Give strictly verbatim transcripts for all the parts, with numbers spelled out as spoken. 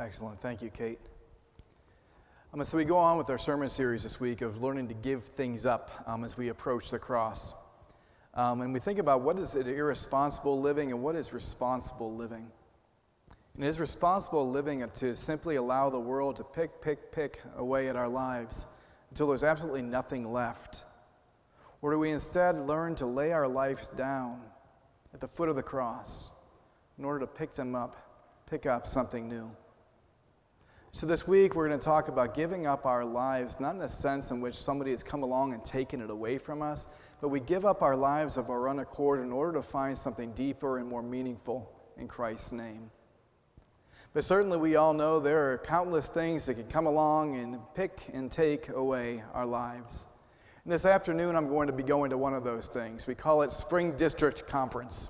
Excellent. Thank you, Kate. Um, so we go on with our sermon series this week of learning to give things up um, as we approach the cross. Um, and we think about what is it irresponsible living and what is responsible living. And is responsible living to simply allow the world to pick, pick, pick away at our lives until there's absolutely nothing left? Or do we instead learn to lay our lives down at the foot of the cross in order to pick them up, pick up something new? So this week we're going to talk about giving up our lives, not in a sense in which somebody has come along and taken it away from us, but we give up our lives of our own accord in order to find something deeper and more meaningful in Christ's name. But certainly we all know there are countless things that can come along and pick and take away our lives. And this afternoon I'm going to be going to one of those things. We call it Spring District Conference.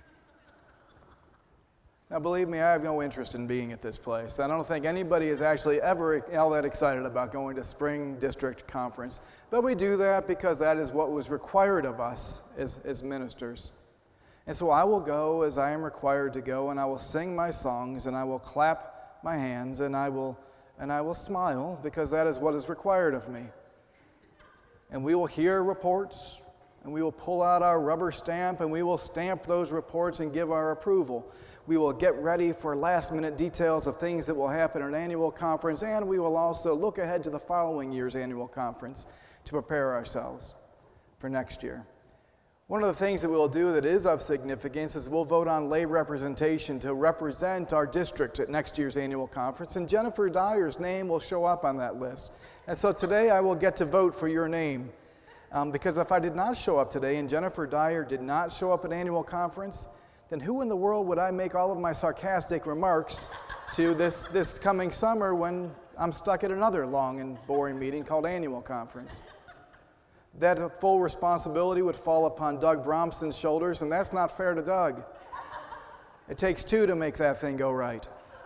Now, believe me, I have no interest in being at this place. I don't think anybody is actually ever all that excited about going to Spring District Conference. But we do that because that is what was required of us as, as ministers. And so I will go as I am required to go, and I will sing my songs, and I will clap my hands, and I will, and I will smile because that is what is required of me. And we will hear reports, and we will pull out our rubber stamp, and we will stamp those reports and give our approval. We will get ready for last-minute details of things that will happen at an annual conference, and we will also look ahead to the following year's annual conference to prepare ourselves for next year. One of the things that we'll do that is of significance is we'll vote on lay representation to represent our district at next year's annual conference, and Jennifer Dyer's name will show up on that list. And so today I will get to vote for your name, um, because if I did not show up today and Jennifer Dyer did not show up at annual conference, then who in the world would I make all of my sarcastic remarks to this, this coming summer when I'm stuck at another long and boring meeting called annual conference? That full responsibility would fall upon Doug Bromson's shoulders, and that's not fair to Doug. It takes two to make that thing go right.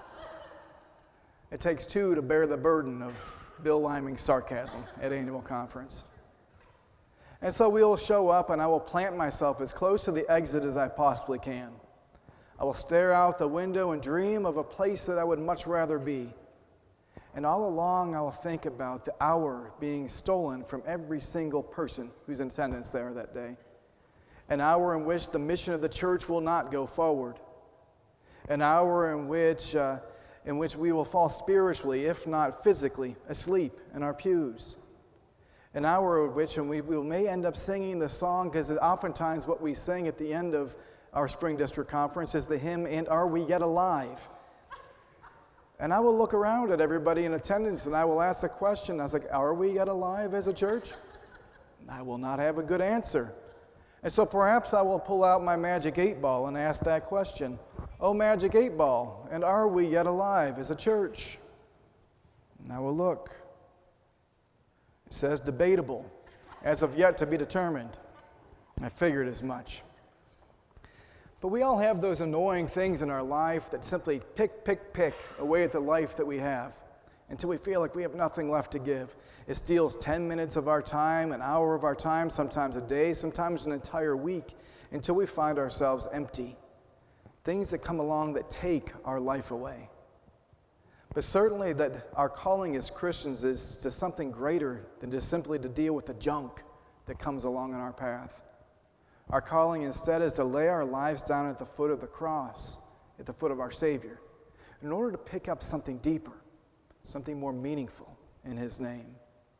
It takes two to bear the burden of Bill Liming's sarcasm at annual conference. And so we will show up, and I will plant myself as close to the exit as I possibly can. I will stare out the window and dream of a place that I would much rather be. And all along, I will think about the hour being stolen from every single person who's in attendance there that day. An hour in which the mission of the church will not go forward. An hour in which, uh, in which we will fall spiritually, if not physically, asleep in our pews. An hour of which and we, we may end up singing the song, because oftentimes what we sing at the end of our Spring District Conference is the hymn, "And Are We Yet Alive?" And I will look around at everybody in attendance and I will ask the question, I was like, are we yet alive as a church? And I will not have a good answer. And so perhaps I will pull out my magic eight ball and ask that question. Oh, magic eight ball, and are we yet alive as a church? And I will look. It says debatable, as of yet to be determined. I figured as much. But we all have those annoying things in our life that simply pick, pick, pick away at the life that we have until we feel like we have nothing left to give. It steals ten minutes of our time, an hour of our time, sometimes a day, sometimes an entire week, until we find ourselves empty. Things that come along that take our life away. But certainly that our calling as Christians is to something greater than just simply to deal with the junk that comes along in our path. Our calling instead is to lay our lives down at the foot of the cross, at the foot of our Savior, in order to pick up something deeper, something more meaningful in His name.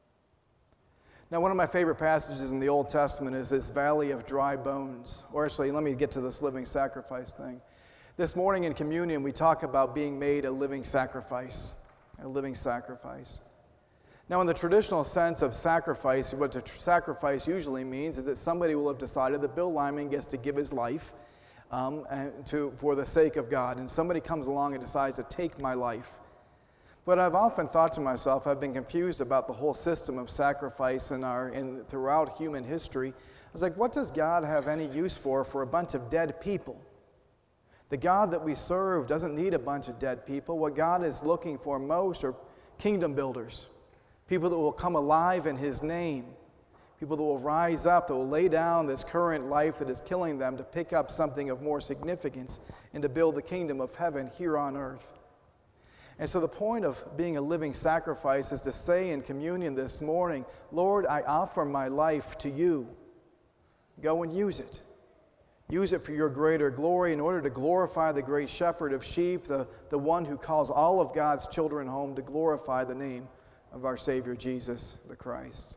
Now, one of my favorite passages in the Old Testament is this valley of dry bones. Or actually, let me get to this living sacrifice thing. This morning in communion, we talk about being made a living sacrifice, a living sacrifice. Now, in the traditional sense of sacrifice, what a sacrifice usually means is that somebody will have decided that Bill Liming gets to give his life um, and to, for the sake of God, and somebody comes along and decides to take my life. But I've often thought to myself, I've been confused about the whole system of sacrifice in our, in, throughout human history. I was like, what does God have any use for for a bunch of dead people? The God that we serve doesn't need a bunch of dead people. What God is looking for most are kingdom builders. People that will come alive in His name. People that will rise up, that will lay down this current life that is killing them to pick up something of more significance and to build the kingdom of heaven here on earth. And so the point of being a living sacrifice is to say in communion this morning, Lord, I offer my life to you. Go and use it. Use it for your greater glory in order to glorify the great shepherd of sheep, the, the one who calls all of God's children home, to glorify the name of our Savior Jesus the Christ.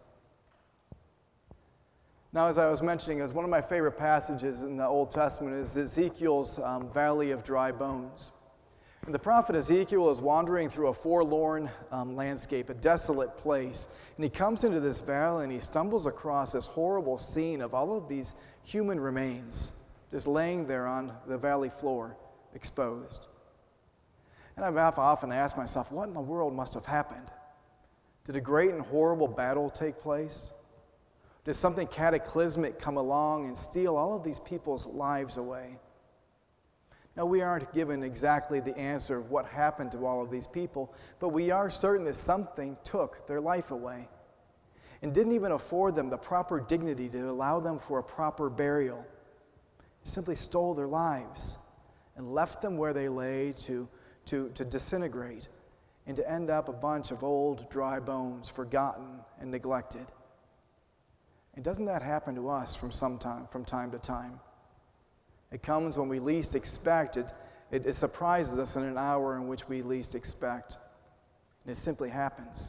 Now, as I was mentioning, as one of my favorite passages in the Old Testament is Ezekiel's um, Valley of Dry Bones. And the prophet Ezekiel is wandering through a forlorn um, landscape, a desolate place. And he comes into this valley and he stumbles across this horrible scene of all of these human remains just laying there on the valley floor, exposed. And I've often asked myself, what in the world must have happened? Did a great and horrible battle take place? Did something cataclysmic come along and steal all of these people's lives away? Now, we aren't given exactly the answer of what happened to all of these people, but we are certain that something took their life away and didn't even afford them the proper dignity to allow them for a proper burial. It simply stole their lives and left them where they lay to, to, to disintegrate and to end up a bunch of old, dry bones, forgotten and neglected. And doesn't that happen to us from some time, from time to time? It comes when we least expect it. It, it surprises us in an hour in which we least expect. And it simply happens.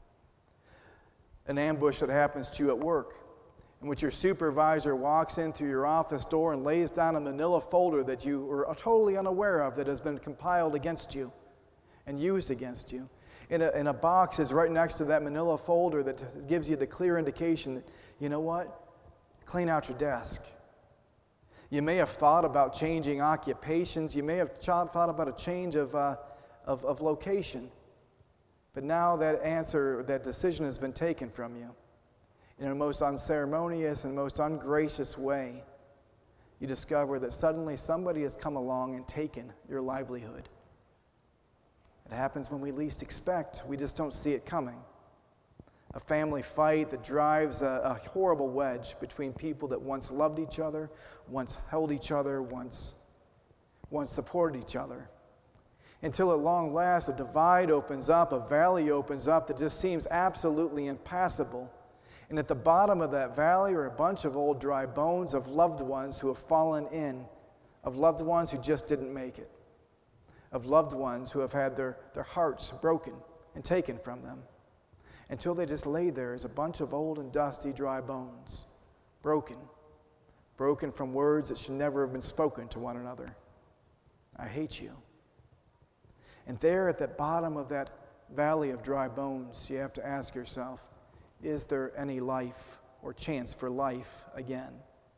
An ambush that happens to you at work, in which your supervisor walks in through your office door and lays down a manila folder that you were totally unaware of that has been compiled against you and used against you. In a, in a box is right next to that manila folder that gives you the clear indication that, you know what? Clean out your desk. You may have thought about changing occupations. You may have thought about a change of, uh, of, of location. But now that answer, that decision has been taken from you. In a most unceremonious and most ungracious way, you discover that suddenly somebody has come along and taken your livelihood. It happens when we least expect. We just don't see it coming. A family fight that drives a, a horrible wedge between people that once loved each other, once held each other, once, once supported each other. Until at long last a divide opens up, a valley opens up that just seems absolutely impassable. And at the bottom of that valley are a bunch of old dry bones of loved ones who have fallen in, of loved ones who just didn't make it, of loved ones who have had their, their hearts broken and taken from them. Until they just lay there as a bunch of old and dusty dry bones, broken, broken from words that should never have been spoken to one another. I hate you. And there at the bottom of that valley of dry bones, you have to ask yourself, is there any life or chance for life again?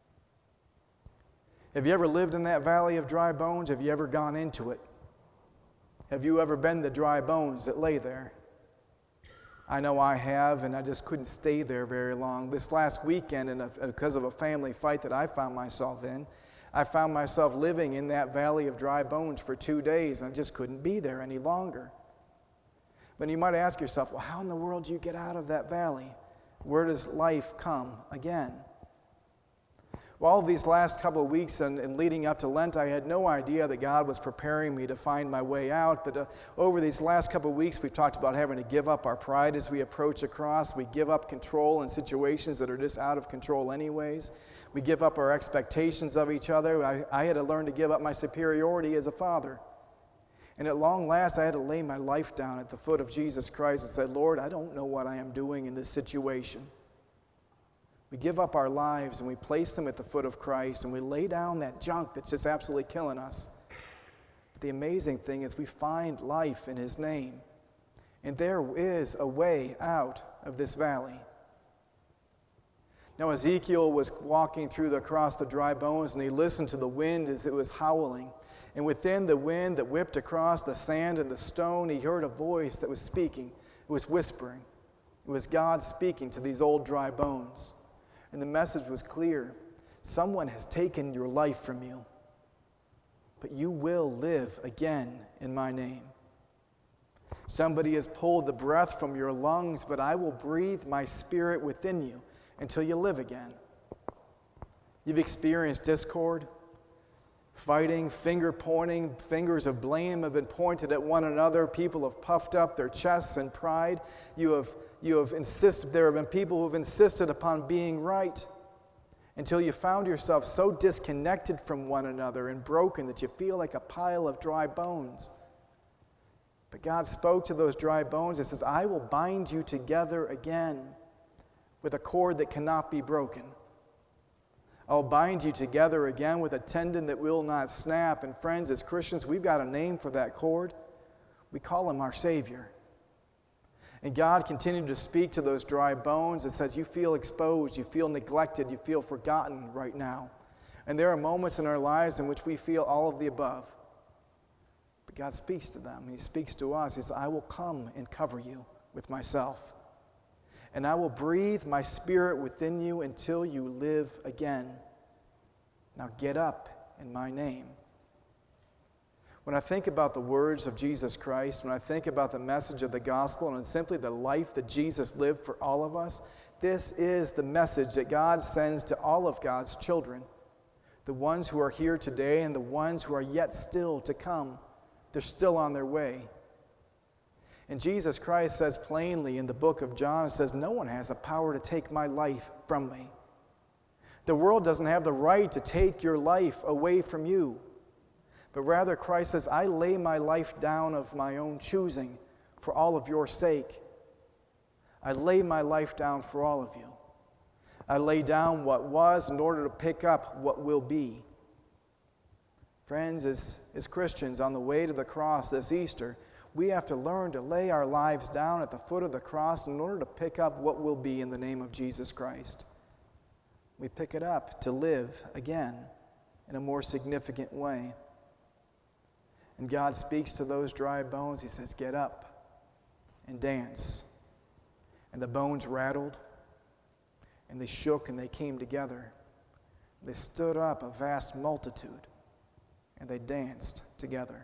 Have you ever lived in that valley of dry bones? Have you ever gone into it? Have you ever been the dry bones that lay there? I know I have, and I just couldn't stay there very long. This last weekend, and because of a family fight that I found myself in, I found myself living in that valley of dry bones for two days, and I just couldn't be there any longer. But you might ask yourself, well, how in the world do you get out of that valley? Where does life come again? Well, all these last couple of weeks and, and leading up to Lent, I had no idea that God was preparing me to find my way out. But uh, over these last couple of weeks, we've talked about having to give up our pride as we approach a cross. We give up control in situations that are just out of control anyways. We give up our expectations of each other. I, I had to learn to give up my superiority as a father. And at long last, I had to lay my life down at the foot of Jesus Christ and say, Lord, I don't know what I am doing in this situation. We give up our lives and we place them at the foot of Christ and we lay down that junk that's just absolutely killing us. But the amazing thing is we find life in His name. And there is a way out of this valley. Now Ezekiel was walking through the, across the dry bones and he listened to the wind as it was howling. And within the wind that whipped across the sand and the stone, he heard a voice that was speaking. It was whispering. It was God speaking to these old dry bones. And the message was clear. Someone has taken your life from you, but you will live again in my name. Somebody has pulled the breath from your lungs, but I will breathe my spirit within you until you live again. You've experienced discord, Fighting, finger pointing, fingers of blame have been pointed at one another. People have puffed up their chests in pride. You have, you have insisted, there have been people who have insisted upon being right until you found yourself so disconnected from one another and broken that you feel like a pile of dry bones. But God spoke to those dry bones and says, I will bind you together again with a cord that cannot be broken. I'll bind you together again with a tendon that will not snap. And friends, as Christians, we've got a name for that cord. We call him our Savior. And God continued to speak to those dry bones and says, you feel exposed, you feel neglected, you feel forgotten right now. And there are moments in our lives in which we feel all of the above. But God speaks to them, and he speaks to us. He says, I will come and cover you with myself. And I will breathe my spirit within you until you live again. Now get up in my name. When I think about the words of Jesus Christ, when I think about the message of the gospel and simply the life that Jesus lived for all of us, this is the message that God sends to all of God's children. The ones who are here today and the ones who are yet still to come. They're still on their way. And Jesus Christ says plainly in the book of John, it says, no one has the power to take my life from me. The world doesn't have the right to take your life away from you. But rather, Christ says, I lay my life down of my own choosing for all of your sake. I lay my life down for all of you. I lay down what was in order to pick up what will be. Friends, as, as Christians on the way to the cross this Easter, we have to learn to lay our lives down at the foot of the cross in order to pick up what will be in the name of Jesus Christ. We pick it up to live again in a more significant way. And God speaks to those dry bones. He says, get up and dance. And the bones rattled, and they shook, and they came together. They stood up, a vast multitude, and they danced together.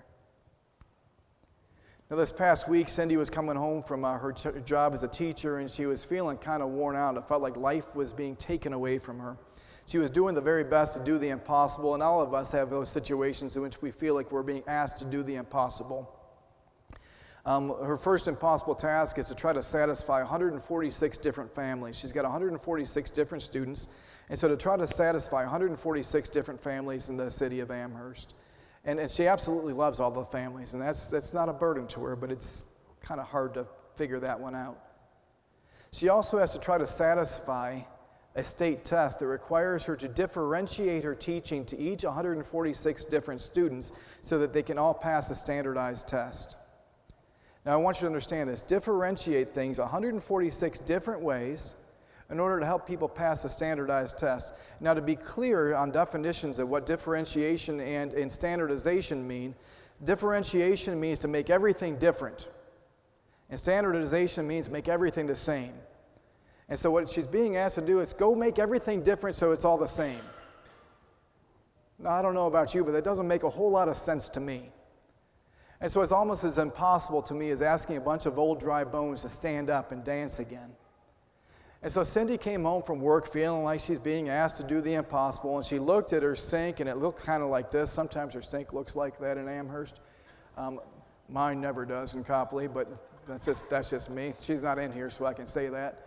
Now, this past week, Cindy was coming home from uh, her t- job as a teacher, and she was feeling kind of worn out. It felt like life was being taken away from her. She was doing the very best to do the impossible, and all of us have those situations in which we feel like we're being asked to do the impossible. Um, her first impossible task is to try to satisfy one hundred forty-six different families. She's got one hundred forty-six different students, and so to try to satisfy one hundred forty-six different families in the city of Amherst. And, and she absolutely loves all the families, and that's, that's not a burden to her, but it's kind of hard to figure that one out. She also has to try to satisfy a state test that requires her to differentiate her teaching to each one hundred forty-six different students so that they can all pass a standardized test. Now, I want you to understand this. Differentiate things one hundred forty-six different ways in order to help people pass a standardized test. Now, to be clear on definitions of what differentiation and, and standardization mean, differentiation means to make everything different, and standardization means make everything the same. And so what she's being asked to do is go make everything different so it's all the same. Now, I don't know about you, but that doesn't make a whole lot of sense to me. And so it's almost as impossible to me as asking a bunch of old dry bones to stand up and dance again. And so Cindy came home from work feeling like she's being asked to do the impossible, and she looked at her sink, and it looked kind of like this. Sometimes her sink looks like that in Amherst. Um, mine never does in Copley, but that's just, that's just me. She's not in here, so I can say that.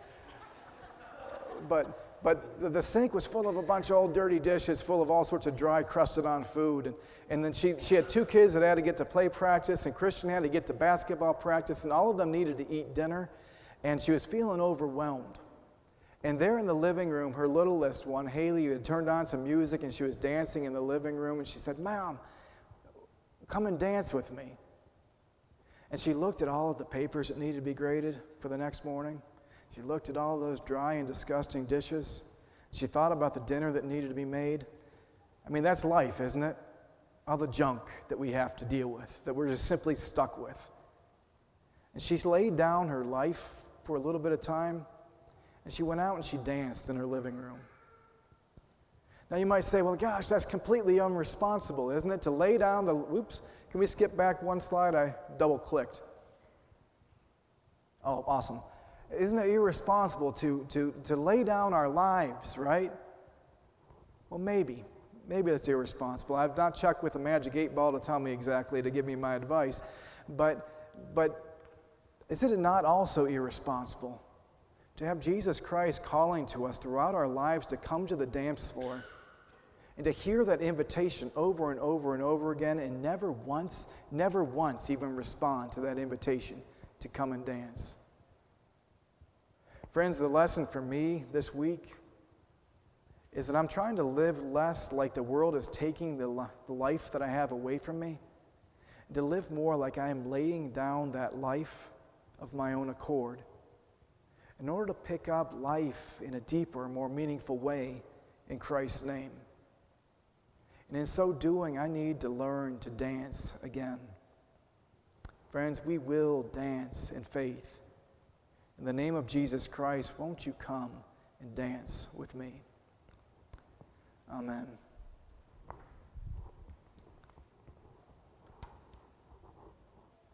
But but the, the sink was full of a bunch of old dirty dishes, full of all sorts of dry, crusted-on food. And, and then she, she had two kids that had to get to play practice, and Christian had to get to basketball practice, and all of them needed to eat dinner, and she was feeling overwhelmed. And there in the living room, her littlest one, Haley, had turned on some music, and she was dancing in the living room, and she said, Mom, come and dance with me. And she looked at all of the papers that needed to be graded for the next morning. She looked at all those dry and disgusting dishes. She thought about the dinner that needed to be made. I mean, that's life, isn't it? All the junk that we have to deal with, that we're just simply stuck with. And she laid down her life for a little bit of time, and she went out and she danced in her living room. Now you might say, well, gosh, that's completely unresponsible, isn't it? To lay down the, oops, can we skip back one slide? I double-clicked. Oh, awesome. Isn't it irresponsible to, to, to lay down our lives, right? Well, maybe. maybe that's irresponsible. I've not checked with a magic eight ball to tell me exactly, to give me my advice. But, but is it not also irresponsible to have Jesus Christ calling to us throughout our lives to come to the dance floor and to hear that invitation over and over and over again and never once, never once even respond to that invitation to come and dance? Friends, the lesson for me this week is that I'm trying to live less like the world is taking the life that I have away from me, to live more like I am laying down that life of my own accord in order to pick up life in a deeper, more meaningful way in Christ's name. And in so doing, I need to learn to dance again. Friends, we will dance in faith. In the name of Jesus Christ, won't you come and dance with me? Amen.